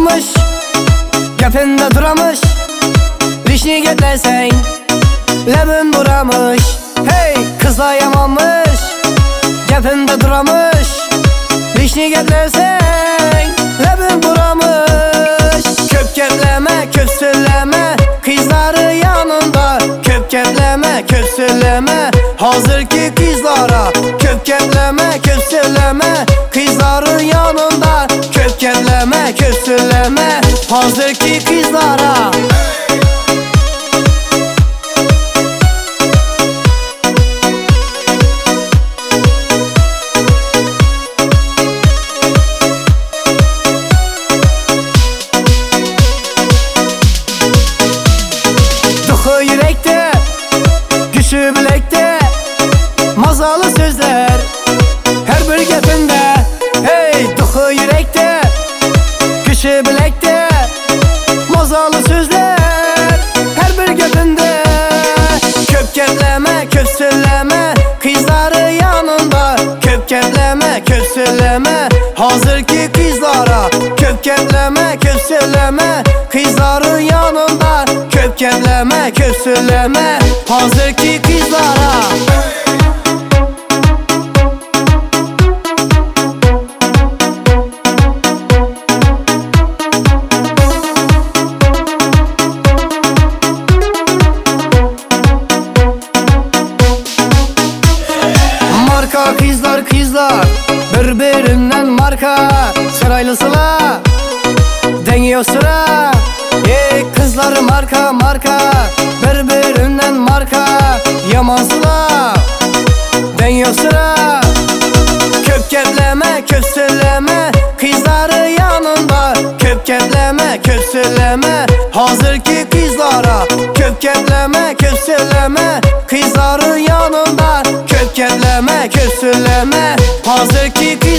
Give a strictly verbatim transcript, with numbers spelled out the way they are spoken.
yamanmış, gepinde duramış. Vişni getlesen lebin buramış. Hey, kızlar yamanmış, gepinde duramış. Vişni getlesen lebin buramış. Köp gepleme, köp söyleme, kızları yanında. Köp gepleme, köp söyleme, hazırki kızlara. Köp gepleme, köp söyleme, kızların yanında. Köp gepleme, köp söyleme, hazırki kızlara. Dıxı yürekte, güçü bilekte, mazalı sözler her bir gepinde. Hey, dıxı yürekte, güçü bilekte, mazalı sözler her bir gepinde. Köp gepleme, köp söyleme, kızları yanında. Köp gepleme, köp söyleme, hazırki kızlara. Köp gepleme, köp söyleme, kızların yanında. Köp gepleme, köp söyleme, hazırki kızlara. Marka kızlar kızlar, birbirinden marka. Sıraylısıla, deniyor sıra. Ey kızlar marka marka, birbirinden marka. Yamansıla, deniyor sıra. Köp gepleme, köp söyleme, kızları yanında. Köp gepleme, köp söyleme, hazırki kızlara. Köp gepleme, köp söyleme, kızların yanında. Köp gepleme, köp söyleme, hazırki kızlara.